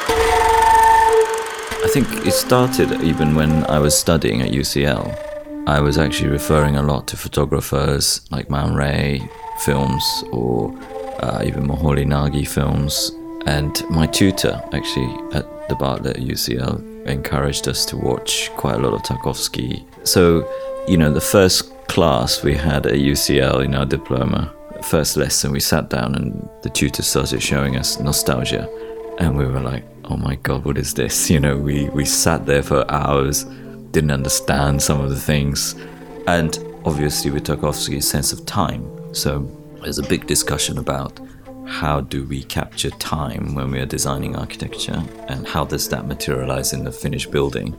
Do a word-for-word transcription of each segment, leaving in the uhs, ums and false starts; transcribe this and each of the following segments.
I think it started even when I was studying at U C L. I was actually referring a lot to photographers like Man Ray films or uh, even Moholy Nagy films. And my tutor, actually, at the Bartlett at U C L, encouraged us to watch quite a lot of Tarkovsky. So, you know, the first class we had at U C L in our diploma, first lesson, we sat down and the tutor started showing us Nostalgia. And we were like, oh my God, what is this? You know, we, we sat there for hours, didn't understand some of the things. And obviously with Tarkovsky's sense of time. So there's a big discussion about how do we capture time when we are designing architecture, and how does that materialize in the finished building?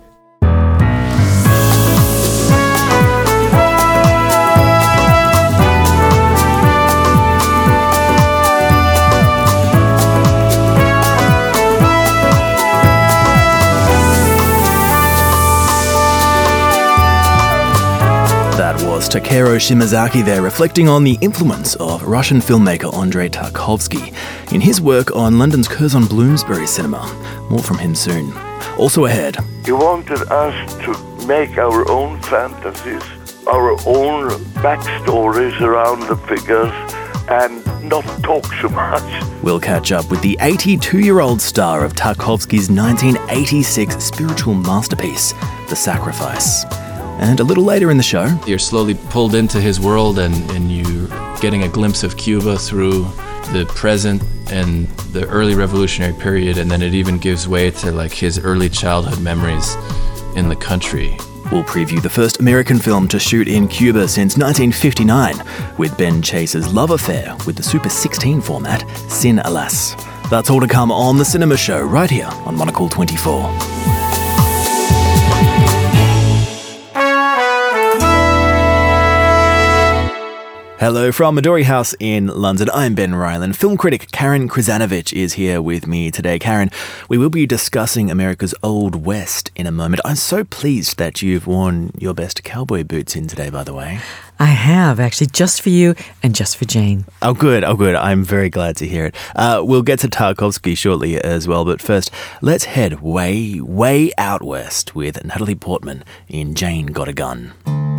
Was Takeru Shimazaki there, reflecting on the influence of Russian filmmaker Andrei Tarkovsky in his work on London's Curzon Bloomsbury cinema. More from him soon. Also ahead. He wanted us to make our own fantasies, our own backstories around the figures, and not talk so much. We'll catch up with the eighty-two-year-old star of Tarkovsky's nineteen eighty-six spiritual masterpiece, The Sacrifice. And a little later in the show, you're slowly pulled into his world, and, and you're getting a glimpse of Cuba through the present and the early revolutionary period, and then it even gives way to like his early childhood memories in the country. We'll preview the first American film to shoot in Cuba since nineteen fifty-nine, with Ben Chase's love affair with the Super sixteen format, Sin Alas. That's all to come on The Cinema Show, right here on Monocle twenty-four. Hello from Midori House in London. I'm Ben Ryland. Film critic Karen Krzanovich is here with me today. Karen, we will be discussing America's Old West in a moment. I'm so pleased that you've worn your best cowboy boots in today, by the way. I have, actually, just for you and just for Jane. Oh, good. Oh, good. I'm very glad to hear it. Uh, we'll get to Tarkovsky shortly as well, but first, let's head way, way out west with Natalie Portman in Jane Got a Gun.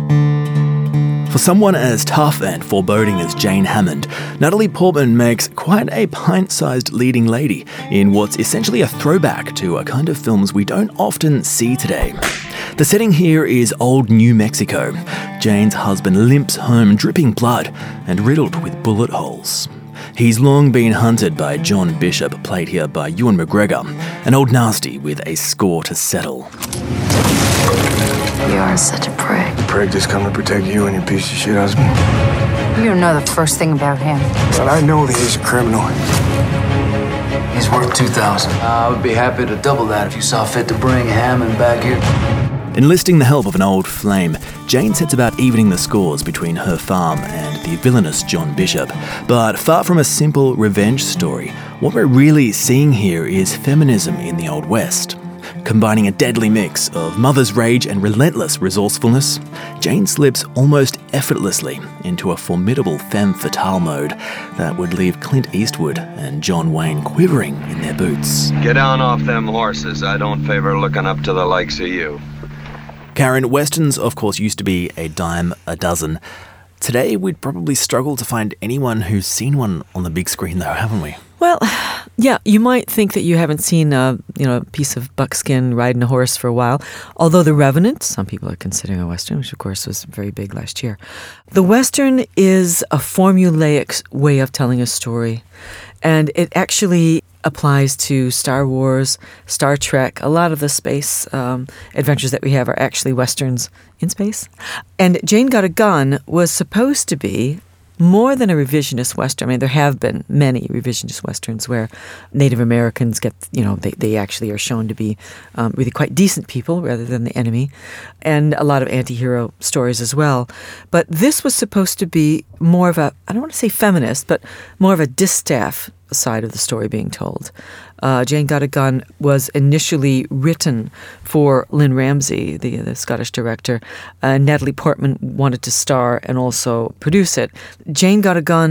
For someone as tough and foreboding as Jane Hammond, Natalie Portman makes quite a pint-sized leading lady in what's essentially a throwback to a kind of films we don't often see today. The setting here is old New Mexico. Jane's husband limps home dripping blood and riddled with bullet holes. He's long been hunted by John Bishop, played here by Ewan McGregor, an old nasty with a score to settle. You are such a prick. Prick just come to protect you and your piece of shit husband. You don't know the first thing about him. But I know that he's a criminal. He's worth two thousand. Uh, I would be happy to double that if you saw fit to bring Hammond back here. Enlisting the help of an old flame, Jane sets about evening the scores between her farm and the villainous John Bishop. But far from a simple revenge story, what we're really seeing here is feminism in the Old West. Combining a deadly mix of mother's rage and relentless resourcefulness, Jane slips almost effortlessly into a formidable femme fatale mode that would leave Clint Eastwood and John Wayne quivering in their boots. Get down off them horses. I don't favor looking up to the likes of you. Karen, westerns, of course, used to be a dime a dozen. Today, we'd probably struggle to find anyone who's seen one on the big screen, though, haven't we? Well, yeah, you might think that you haven't seen a, you know, a piece of buckskin riding a horse for a while, although The Revenant, some people are considering a Western, which of course was very big last year. The Western is a formulaic way of telling a story, and it actually applies to Star Wars, Star Trek. A lot of the space um, adventures that we have are actually Westerns in space. And Jane Got a Gun was supposed to be more than a revisionist Western. I mean, there have been many revisionist Westerns where Native Americans get, you know, they, they actually are shown to be um, really quite decent people rather than the enemy, and a lot of anti-hero stories as well. But this was supposed to be more of a, I don't want to say feminist, but more of a distaff side of the story being told. Uh, Jane Got a Gun was initially written for Lynn Ramsay, the, the Scottish director. Uh, Natalie Portman wanted to star and also produce it. Jane Got a Gun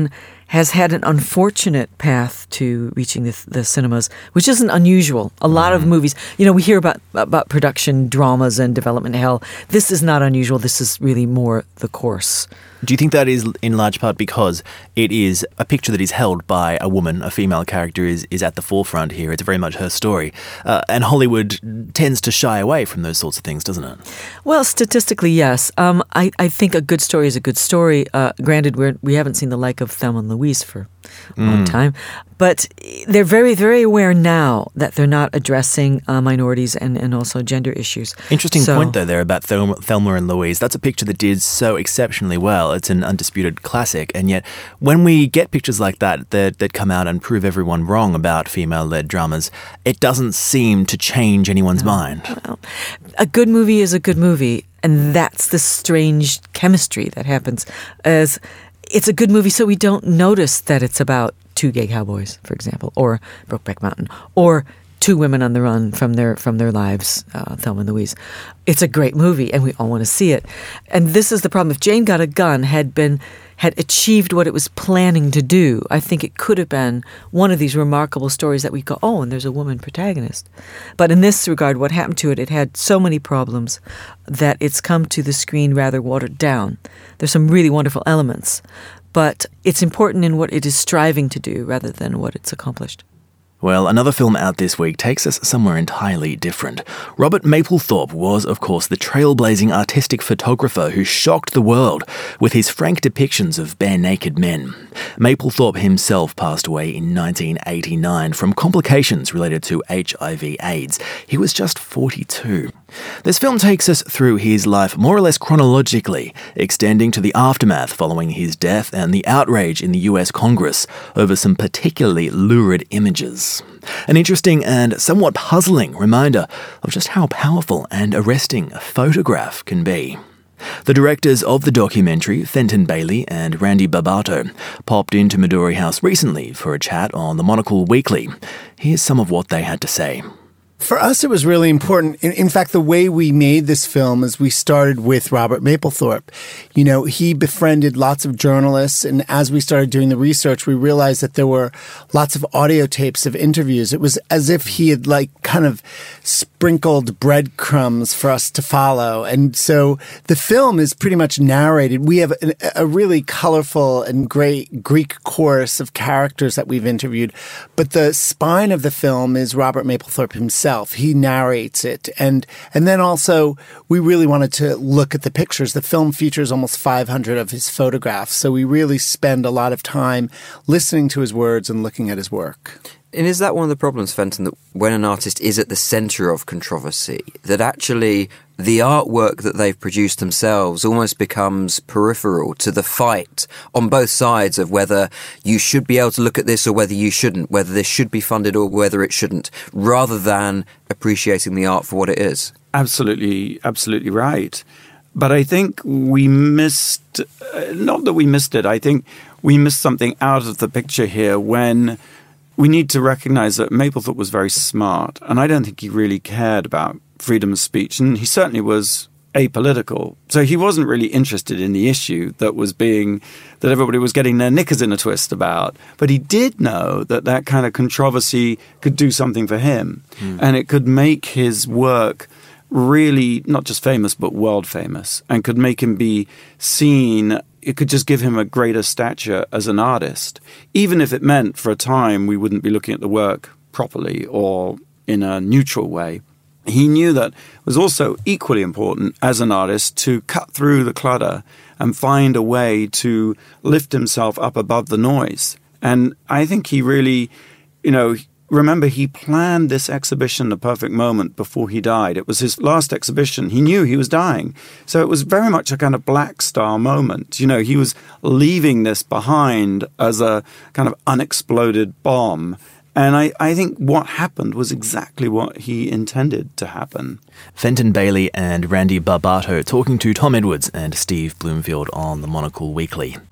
has had an unfortunate path to reaching the, the cinemas, which isn't unusual. A lot mm-hmm. of movies, you know, we hear about about production dramas and development hell. This is not unusual. This is really more the course. Do you think that is in large part because it is a picture that is held by a woman, a female character is, is at the forefront here? It's very much her story. Uh, and Hollywood tends to shy away from those sorts of things, doesn't it? Well, statistically, yes. Um, I, I think a good story is a good story. Uh, granted, we're, we haven't seen the like of Thelma and Louise for a long Mm. time. But they're very, very aware now that they're not addressing uh, minorities and, and also gender issues. Interesting So- point, though, there about Thelma, Thelma and Louise. That's a picture that did so exceptionally well. It's an undisputed classic. And yet, when we get pictures like that, that that come out and prove everyone wrong about female-led dramas, it doesn't seem to change anyone's No. mind. Well, a good movie is a good movie. And that's the strange chemistry that happens. As it's a good movie, so we don't notice that it's about two gay cowboys, for example, or Brokeback Mountain, or two women on the run from their from their lives, uh, Thelma and Louise. It's a great movie, and we all want to see it. And this is the problem. If Jane Got a Gun had been had achieved what it was planning to do, I think it could have been one of these remarkable stories that we go, oh, and there's a woman protagonist. But in this regard, what happened to it, it had so many problems that it's come to the screen rather watered down. There's some really wonderful elements, but it's important in what it is striving to do rather than what it's accomplished. Well, another film out this week takes us somewhere entirely different. Robert Mapplethorpe was, of course, the trailblazing artistic photographer who shocked the world with his frank depictions of bare-naked men. Mapplethorpe himself passed away in nineteen eighty-nine from complications related to H I V AIDS. He was just forty-two. This film takes us through his life more or less chronologically, extending to the aftermath following his death and the outrage in the U S Congress over some particularly lurid images. An interesting and somewhat puzzling reminder of just how powerful and arresting a photograph can be. The directors of the documentary, Fenton Bailey and Randy Barbato, popped into Midori House recently for a chat on the Monocle Weekly. Here's some of what they had to say. For us, it was really important. In, in fact, the way we made this film is we started with Robert Mapplethorpe. You know, he befriended lots of journalists, and as we started doing the research, we realized that there were lots of audio tapes of interviews. It was as if he had, like, kind of sprinkled breadcrumbs for us to follow. And so the film is pretty much narrated. We have a, a really colorful and great Greek chorus of characters that we've interviewed, but the spine of the film is Robert Mapplethorpe himself. He narrates it. And and then also, we really wanted to look at the pictures. The film features almost five hundred of his photographs. So we really spend a lot of time listening to his words and looking at his work. And is that one of the problems, Fenton, that when an artist is at the centre of controversy, that actually the artwork that they've produced themselves almost becomes peripheral to the fight on both sides of whether you should be able to look at this or whether you shouldn't, whether this should be funded or whether it shouldn't, rather than appreciating the art for what it is? Absolutely, absolutely right. But I think we missed, uh, not that we missed it, I think we missed something out of the picture here when we need to recognize that Mapplethorpe was very smart, and I don't think he really cared about freedom of speech, and he certainly was apolitical. So he wasn't really interested in the issue that was being, that everybody was getting their knickers in a twist about. But he did know that that kind of controversy could do something for him, mm. and it could make his work really not just famous, but world famous, and could make him be seen. It could just give him a greater stature as an artist, even if it meant for a time we wouldn't be looking at the work properly or in a neutral way. He knew that it was also equally important as an artist to cut through the clutter and find a way to lift himself up above the noise. And I think he really, you know, remember, he planned this exhibition, The Perfect Moment, before he died. It was his last exhibition. He knew he was dying. So it was very much a kind of Black Star moment. You know, he was leaving this behind as a kind of unexploded bomb. And I, I think what happened was exactly what he intended to happen. Fenton Bailey and Randy Barbato talking to Tom Edwards and Steve Bloomfield on the Monocle Weekly.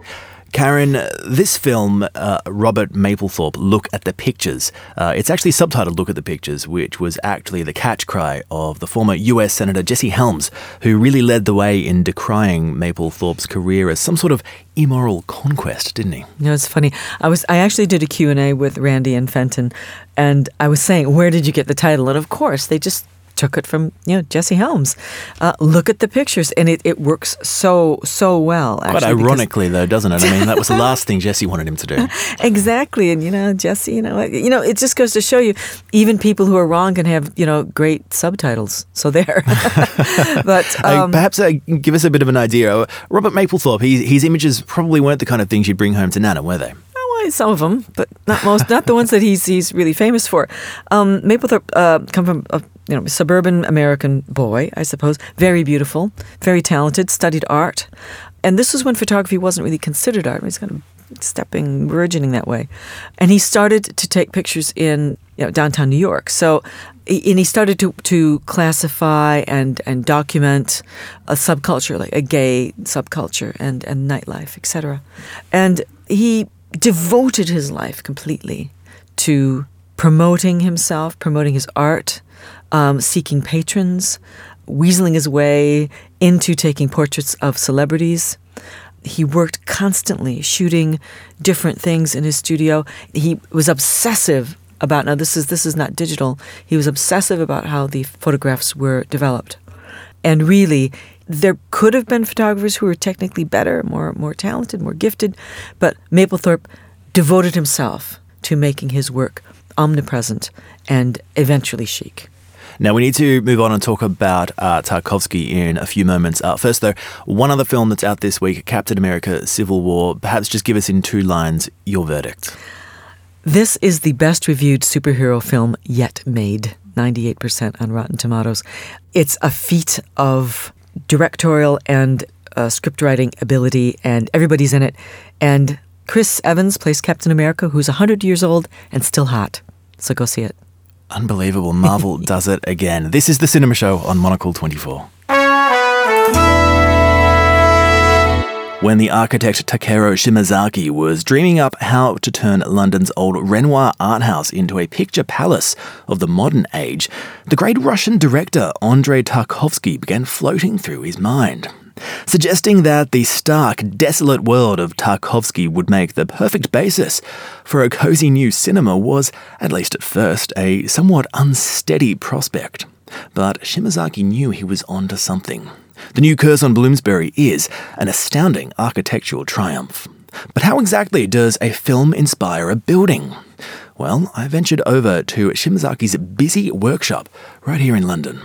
Karen, this film, uh, Robert Mapplethorpe, Look at the Pictures, uh, it's actually subtitled Look at the Pictures, which was actually the catch cry of the former U S Senator Jesse Helms, who really led the way in decrying Mapplethorpe's career as some sort of immoral conquest, didn't he? You know, it's funny. I was I actually did a Q and A with Randy and Fenton, and I was saying, where did you get the title? And of course, they just took it from, you know, Jesse Helms. Uh, look at the pictures, and it, it works so, so well, actually. Quite ironically, though, doesn't it? I mean, that was the last thing Jesse wanted him to do. Exactly. And, you know, Jesse, you know, you know, it just goes to show you, even people who are wrong can have, you know, great subtitles. So there. But um, uh, Perhaps uh, give us a bit of an idea. Robert Mapplethorpe, he, his images probably weren't the kind of things you'd bring home to Nana, were they? Some of them, but not most. Not the ones that he's he's really famous for. Um, Mapplethorpe uh, come from a you know suburban American boy, I suppose. Very beautiful, very talented. Studied art, and this was when photography wasn't really considered art. He's kind of stepping, burgeoning that way, and he started to take pictures in you know downtown New York. So. And he started to, to classify and, and document a subculture, like a gay subculture and, and nightlife, et cetera. And he devoted his life completely to promoting himself, promoting his art, um, seeking patrons, weaseling his way into taking portraits of celebrities. He worked constantly shooting different things in his studio. He was obsessive about, now this is this is not digital, he was obsessive about how the photographs were developed. And really, there could have been photographers who were technically better, more more talented, more gifted, but Mapplethorpe devoted himself to making his work omnipresent and eventually chic. Now, we need to move on and talk about uh, Tarkovsky in a few moments. Uh, first, though, one other film that's out this week, Captain America Civil War. Perhaps just give us in two lines your verdict. This is the best reviewed superhero film yet made, ninety-eight percent on Rotten Tomatoes. It's a feat of directorial and uh, script writing ability, and everybody's in it. And Chris Evans plays Captain America, who's one hundred years old and still hot. So go see it. Unbelievable. Marvel does it again. This is The Cinema Show on Monocle twenty-four. When the architect Takeru Shimazaki was dreaming up how to turn London's old Renoir art house into a picture palace of the modern age, the great Russian director Andrei Tarkovsky began floating through his mind, suggesting that the stark, desolate world of Tarkovsky would make the perfect basis for a cozy new cinema was, at least at first, a somewhat unsteady prospect. But Shimazaki knew he was onto something. The new Curzon Bloomsbury is an astounding architectural triumph. But how exactly does a film inspire a building? Well, I ventured over to Shimazaki's busy workshop right here in London.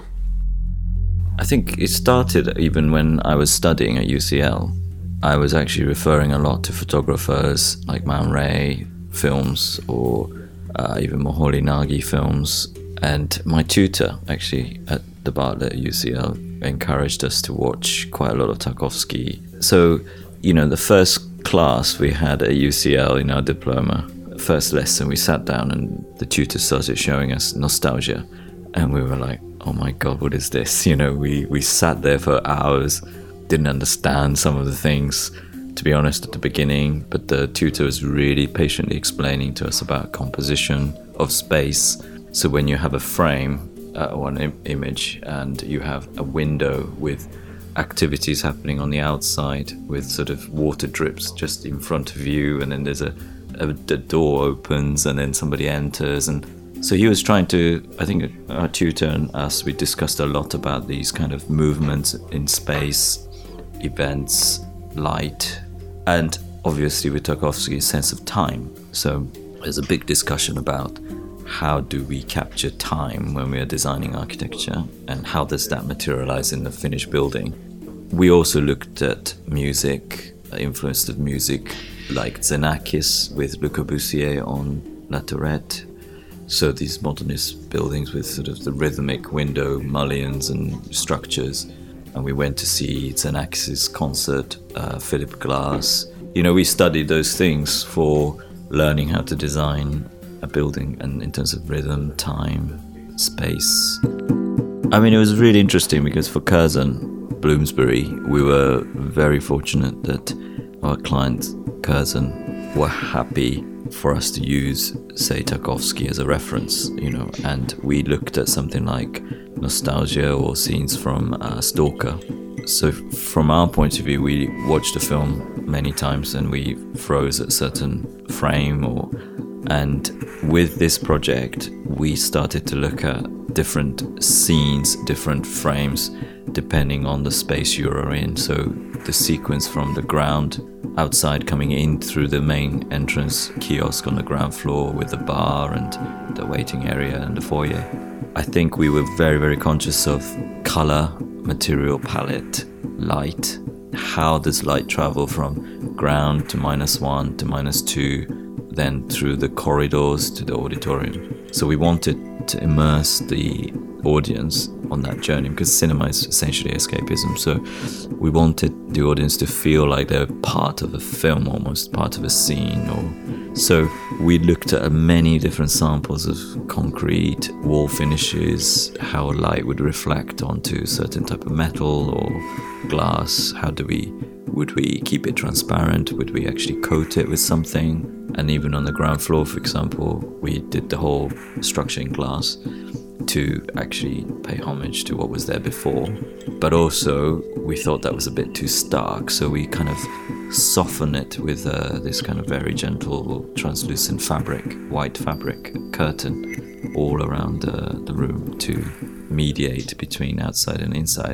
I think it started even when I was studying at U C L. I was actually referring a lot to photographers like Man Ray films or uh, even Moholy Nagy films. And my tutor, actually, at the Bartlett at U C L, encouraged us to watch quite a lot of Tarkovsky. So, you know, the first class we had at U C L in our diploma, first lesson, we sat down and the tutor started showing us Nostalgia. And we were like, oh my God, what is this? You know, we, we sat there for hours, didn't understand some of the things, to be honest, at the beginning. But the tutor was really patiently explaining to us about composition of space. So when you have a frame, uh, one im- image, and you have a window with activities happening on the outside, with sort of water drips just in front of you, and then there's a, a the door opens, and then somebody enters, and so he was trying to. I think our tutor and us, we discussed a lot about these kind of movements in space, events, light, and obviously with Tarkovsky's sense of time. So there's a big discussion about how do we capture time when we are designing architecture, and how does that materialize in the finished building? We also looked at music, influence of music like Xenakis with Le Corbusier on La Tourette. So these modernist buildings with sort of the rhythmic window mullions and structures. And we went to see Xenakis' concert, uh, Philip Glass. You know, we studied those things for learning how to design a building, and in terms of rhythm, time, space. I mean, it was really interesting because for Curzon Bloomsbury, we were very fortunate that our client Curzon were happy for us to use, say, Tarkovsky as a reference, you know, and we looked at something like Nostalgia or scenes from uh, Stalker. So from our point of view, we watched the film many times and we froze at a certain frame, or and with this project, we started to look at different scenes, different frames, depending on the space you are in. So the sequence from the ground outside coming in through the main entrance kiosk on the ground floor with the bar and the waiting area and the foyer. I think we were very, very conscious of color, material palette, light. How does light travel from ground to minus one to minus two, then through the corridors to the auditorium? So we wanted to immerse the audience on that journey, because cinema is essentially escapism. So we wanted the audience to feel like they're part of a film, almost part of a scene. Or so we looked at many different samples of concrete, wall finishes, how light would reflect onto certain type of metal or glass. How do we would we keep it transparent? Would we actually coat it with something? And even on the ground floor, for example, we did the whole structure in glass to actually pay homage to what was there before. But also, we thought that was a bit too stark, so we kind of soften it with uh, this kind of very gentle, translucent fabric, white fabric curtain all around uh, the room to mediate between outside and inside.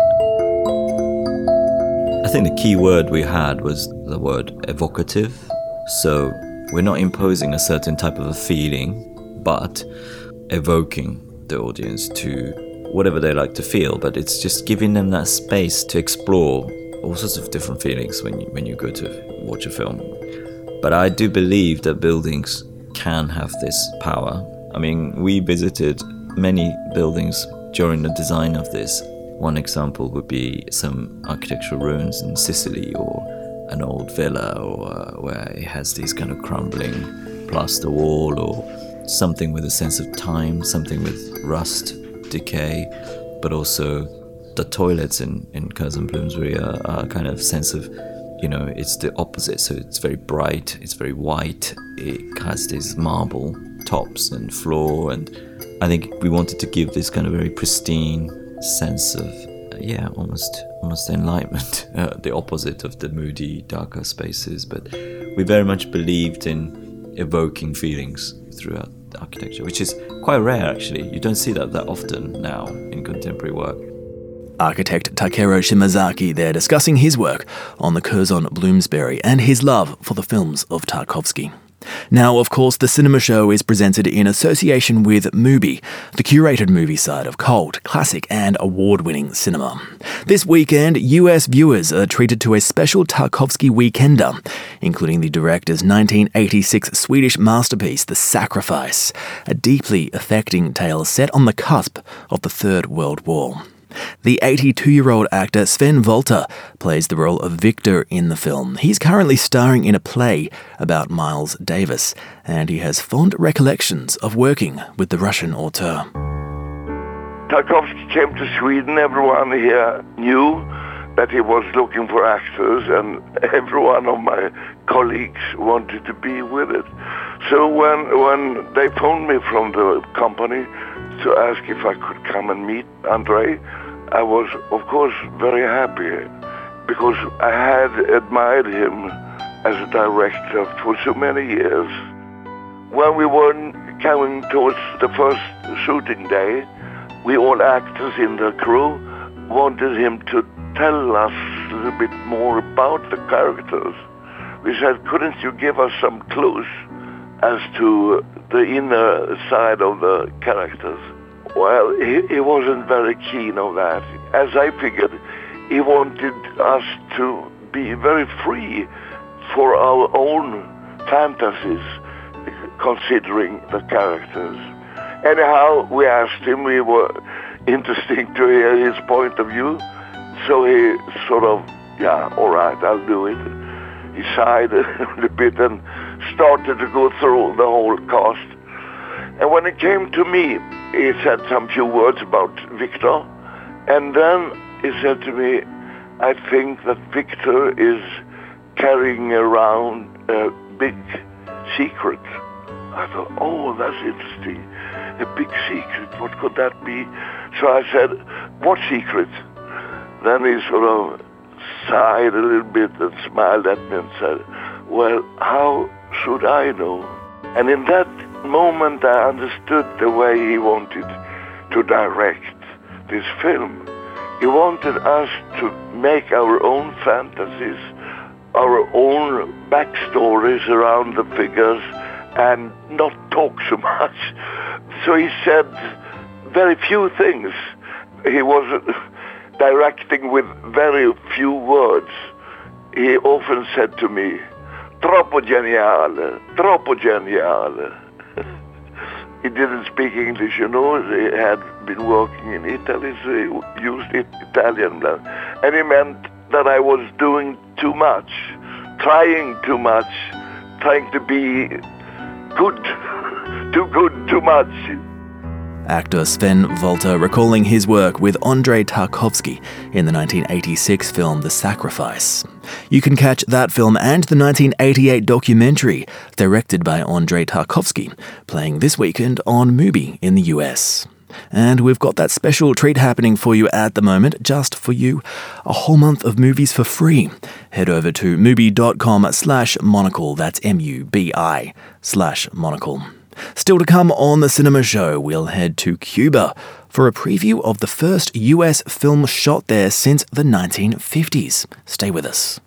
I think the key word we had was the word evocative. So we're not imposing a certain type of a feeling, but evoking the audience to whatever they like to feel. But it's just giving them that space to explore all sorts of different feelings when you, when you go to watch a film. But I do believe that buildings can have this power. I mean, we visited many buildings during the design of this. One example would be some architectural ruins in Sicily, or an old villa, or uh, where it has these kind of crumbling plaster wall, or something with a sense of time, something with rust, decay, but also the toilets in, in Curzon Bloomsbury are, are kind of sense of, you know, it's the opposite. So it's very bright, it's very white, it has these marble tops and floor, and I think we wanted to give this kind of very pristine sense of, uh, yeah, almost almost enlightenment, uh, the opposite of the moody, darker spaces. But we very much believed in evoking feelings throughout the architecture, which is quite rare, actually. You don't see that that often now in contemporary work. Architect Takeru Shimazaki there discussing his work on the Curzon Bloomsbury and his love for the films of Tarkovsky. Now, of course, the Cinema Show is presented in association with Mubi, the curated movie site of cult, classic and award-winning cinema. This weekend, U S viewers are treated to a special Tarkovsky weekender, including the director's nineteen eighty-six Swedish masterpiece, The Sacrifice, a deeply affecting tale set on the cusp of the Third World War. The eighty-two-year-old actor Sven Wollter plays the role of Victor in the film. He's currently starring in a play about Miles Davis, and he has fond recollections of working with the Russian auteur. Tarkovsky came to Sweden. Everyone here knew that he was looking for actors, and every one of my colleagues wanted to be with it. So when when they phoned me from the company to ask if I could come and meet Andrei, I was, of course, very happy, because I had admired him as a director for so many years. When we were coming towards the first shooting day, we all actors in the crew wanted him to tell us a little bit more about the characters. We said, couldn't you give us some clues as to the inner side of the characters? Well, he, he wasn't very keen on that. As I figured, he wanted us to be very free for our own fantasies, considering the characters. Anyhow, we asked him, we were interested to hear his point of view, so he sort of, yeah, all right, I'll do it. He sighed a bit and started to go through the whole cast. And when it came to me, he said some few words about Victor, and then he said to me, I think that Victor is carrying around a big secret. I thought, oh, that's interesting. A big secret, what could that be? So I said, what secret? Then he sort of sighed a little bit and smiled at me and said, well, how should I know? And in that moment I understood the way he wanted to direct this film. He wanted us to make our own fantasies, our own backstories around the figures, and not talk so much. So he said very few things. He was directing with very few words. He often said to me, troppo geniale, troppo geniale. He didn't speak English, you know. He had been working in Italy, so he used it Italian. And he meant that I was doing too much, trying too much, trying to be good, too good, too much. Actor Sven Wollter recalling his work with Andrei Tarkovsky in the nineteen eighty-six film The Sacrifice. You can catch that film and the nineteen eighty-eight documentary, directed by Andrei Tarkovsky, playing this weekend on Mubi in the U S. And we've got that special treat happening for you at the moment, just for you, a whole month of movies for free. Head over to mubi.com slash monocle, that's M-U-B-I slash monocle. Still to come on The Cinema Show, we'll head to Cuba for a preview of the first U S film shot there since the nineteen fifties. Stay with us.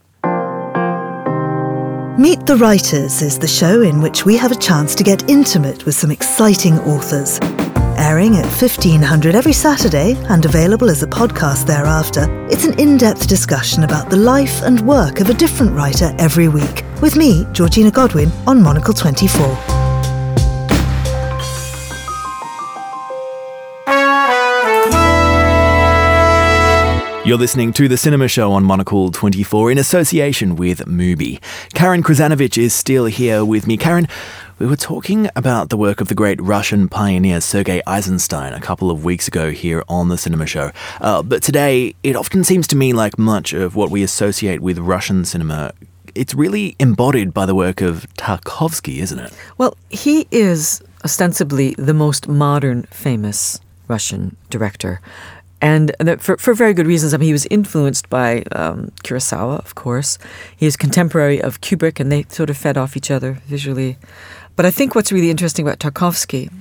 Meet the Writers is the show in which we have a chance to get intimate with some exciting authors. Airing at fifteen hundred every Saturday and available as a podcast thereafter, it's an in-depth discussion about the life and work of a different writer every week. With me, Georgina Godwin, on Monocle twenty-four. You're listening to The Cinema Show on Monocle twenty-four in association with Mubi. Karen Krzanovich is still here with me. Karen, we were talking about the work of the great Russian pioneer Sergei Eisenstein a couple of weeks ago here on The Cinema Show. Uh, but today, it often seems to me like much of what we associate with Russian cinema, it's really embodied by the work of Tarkovsky, isn't it? Well, he is ostensibly the most modern, famous Russian director. And for, for very good reasons. I mean, he was influenced by um, Kurosawa, of course. He is contemporary of Kubrick, and they sort of fed off each other visually. But I think what's really interesting about Tarkovsky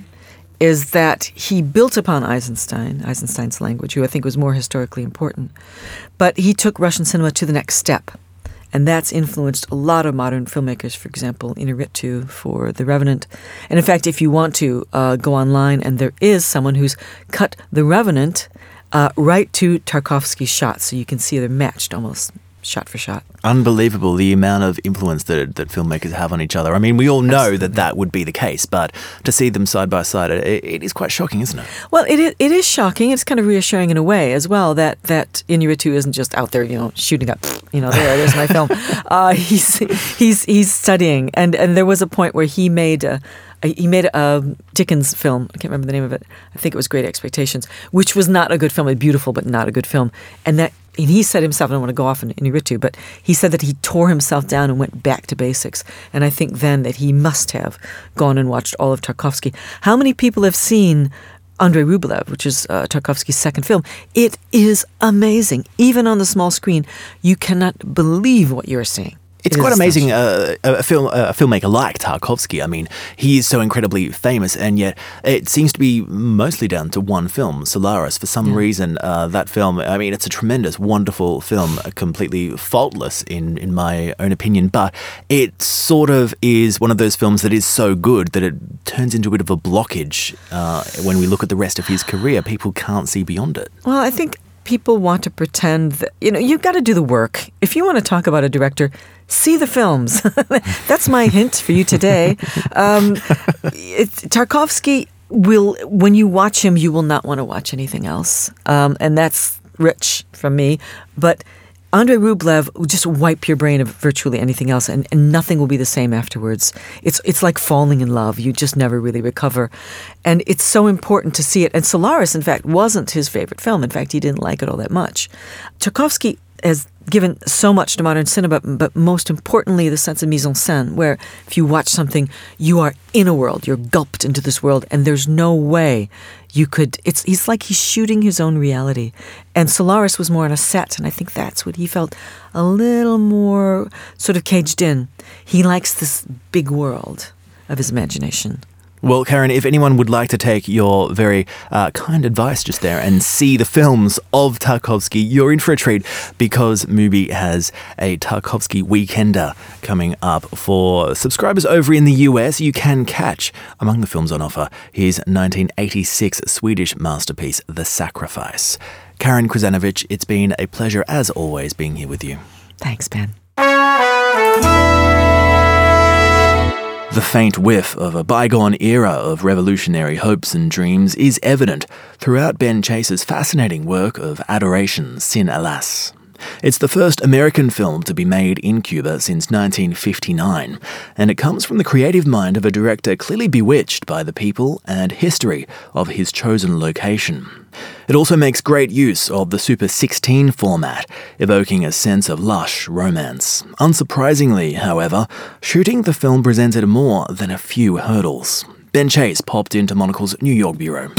is that he built upon Eisenstein, Eisenstein's language, who I think was more historically important. But he took Russian cinema to the next step. And that's influenced a lot of modern filmmakers, for example, Inarritu for The Revenant. And in fact, if you want to uh, go online, and there is someone who's cut The Revenant Uh, right to Tarkovsky's shots, so you can see they're matched almost shot for shot. Unbelievable, the amount of influence that that filmmakers have on each other. I mean, we all know Absolutely. that that would be the case, but to see them side by side, it, it is quite shocking, isn't it? Well, it is, it is shocking. It's kind of reassuring in a way as well that, that Inarritu isn't just out there, you know, shooting up, you know, there, there's my film. Uh, he's he's he's studying, and, and there was a point where he made a He made a Dickens film. I can't remember the name of it. I think it was Great Expectations, which was not a good film. Beautiful, but not a good film. And that, and he said himself, I don't want to go off in Inarritu, but he said that he tore himself down and went back to basics. And I think then that he must have gone and watched all of Tarkovsky. How many people have seen Andrei Rublev, which is uh, Tarkovsky's second film? It is amazing. Even on the small screen, you cannot believe what you're seeing. It's it quite amazing, uh, a, film, a filmmaker like Tarkovsky. I mean, he is so incredibly famous, and yet it seems to be mostly down to one film, Solaris. For some yeah. reason, uh, that film, I mean, it's a tremendous, wonderful film, completely faultless in, in my own opinion, but it sort of is one of those films that is so good that it turns into a bit of a blockage uh, when we look at the rest of his career. People can't see beyond it. Well, I think people want to pretend that, you know, you've got to do the work. If you want to talk about a director, see the films. That's my hint for you today. Um, it, Tarkovsky will, when you watch him, you will not want to watch anything else. Um, and that's rich from me. But Andrei Rublev will just wipe your brain of virtually anything else, and, and nothing will be the same afterwards. It's it's like falling in love. You just never really recover. And it's so important to see it. And Solaris, in fact, wasn't his favorite film. In fact, he didn't like it all that much. Tarkovsky has given so much to modern cinema, but most importantly, the sense of mise en scène, where if you watch something, you are in a world, you're gulped into this world, and there's no way you could, it's, it's like he's shooting his own reality. And Solaris was more on a set, and I think that's what he felt a little more sort of caged in. He likes this big world of his imagination. Well, Karen, if anyone would like to take your very uh, kind advice just there and see the films of Tarkovsky, you're in for a treat because Mubi has a Tarkovsky Weekender coming up. For subscribers over in the U S, you can catch, among the films on offer, his nineteen eighty-six Swedish masterpiece, The Sacrifice. Karen Kruzanovic, it's been a pleasure, as always, being here with you. Thanks, Ben. The faint whiff of a bygone era of revolutionary hopes and dreams is evident throughout Ben Chase's fascinating work of adoration, Sin Alas. It's the first American film to be made in Cuba since nineteen fifty-nine, and it comes from the creative mind of a director clearly bewitched by the people and history of his chosen location. It also makes great use of the Super sixteen format, evoking a sense of lush romance. Unsurprisingly, however, shooting the film presented more than a few hurdles. Ben Chase popped into Monocle's New York bureau.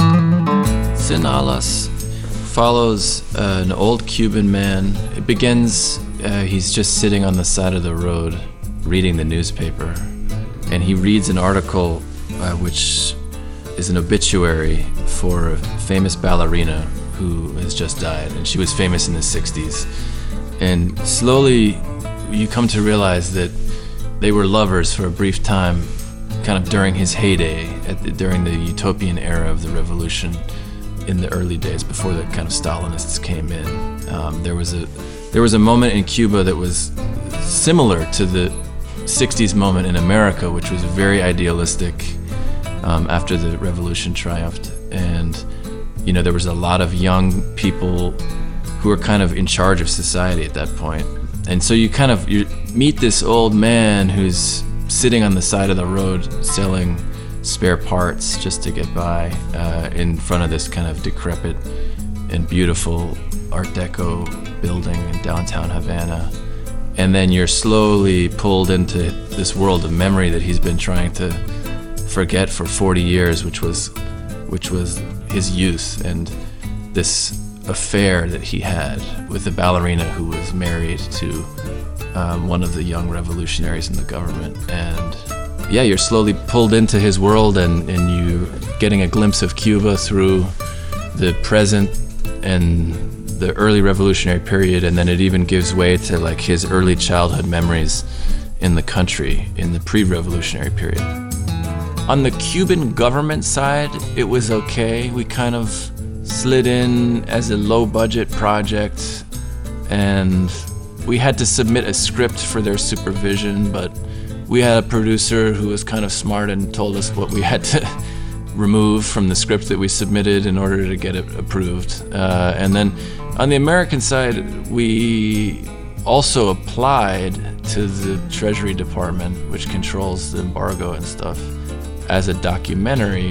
Sin Alas follows uh, an old Cuban man. It begins, uh, he's just sitting on the side of the road reading the newspaper, and he reads an article uh, which is an obituary for a famous ballerina who has just died, and she was famous in the sixties. And slowly you come to realize that they were lovers for a brief time, kind of during his heyday, at the, during the utopian era of the revolution. In the early days, before the kind of Stalinists came in, um, there was a there was a moment in Cuba that was similar to the sixties moment in America, which was very idealistic um, after the revolution triumphed. And you know, there was a lot of young people who were kind of in charge of society at that point. And so you kind of you meet this old man who's sitting on the side of the road selling spare parts just to get by uh, in front of this kind of decrepit and beautiful Art Deco building in downtown Havana. And then you're slowly pulled into this world of memory that he's been trying to forget for forty years, which was which was his youth and this affair that he had with the ballerina who was married to um, one of the young revolutionaries in the government. And yeah, you're slowly pulled into his world, and, and you're getting a glimpse of Cuba through the present and the early revolutionary period, and then it even gives way to like his early childhood memories in the country in the pre-revolutionary period. On the Cuban government side, it was okay. We kind of slid in as a low-budget project, and we had to submit a script for their supervision, but we had a producer who was kind of smart and told us what we had to remove from the script that we submitted in order to get it approved. Uh, and then on the American side, we also applied to the Treasury Department, which controls the embargo and stuff, as a documentary.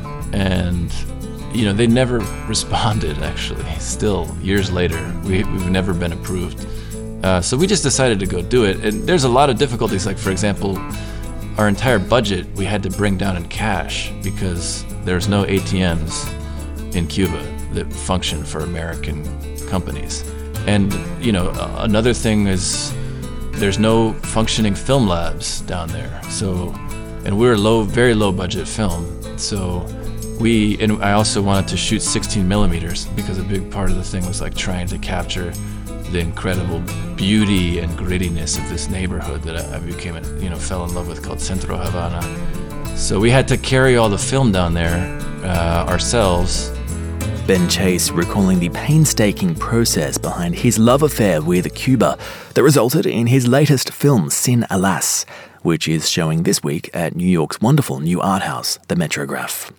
And, you know, they never responded, actually. Still, years later, we, we've never been approved. Uh, so we just decided to go do it. And there's a lot of difficulties. Like, for example, our entire budget we had to bring down in cash because there's no A T Ms in Cuba that function for American companies. And, you know, another thing is there's no functioning film labs down there. So, and we're a low, very low budget film. So we, and I also wanted to shoot sixteen millimeters because a big part of the thing was like trying to capture the incredible beauty and grittiness of this neighborhood that I, I became, you know, fell in love with, called Centro Havana. So we had to carry all the film down there uh, ourselves. Ben Chase recalling the painstaking process behind his love affair with Cuba that resulted in his latest film, Sin Alas, which is showing this week at New York's wonderful new art house, the Metrograph.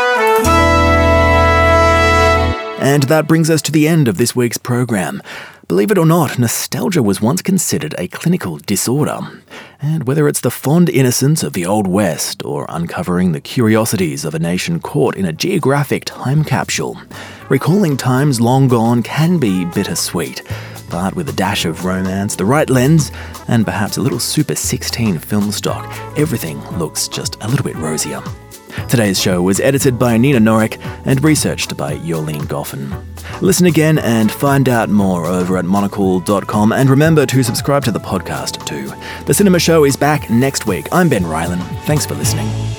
And that brings us to the end of this week's program. Believe it or not, nostalgia was once considered a clinical disorder. And whether it's the fond innocence of the Old West or uncovering the curiosities of a nation caught in a geographic time capsule, recalling times long gone can be bittersweet. But with a dash of romance, the right lens, and perhaps a little Super sixteen film stock, everything looks just a little bit rosier. Today's show was edited by Nina Norik and researched by Yolene Goffin. Listen again and find out more over at monocle dot com, and remember to subscribe to the podcast too. The Cinema Show is back next week. I'm Ben Ryland. Thanks for listening.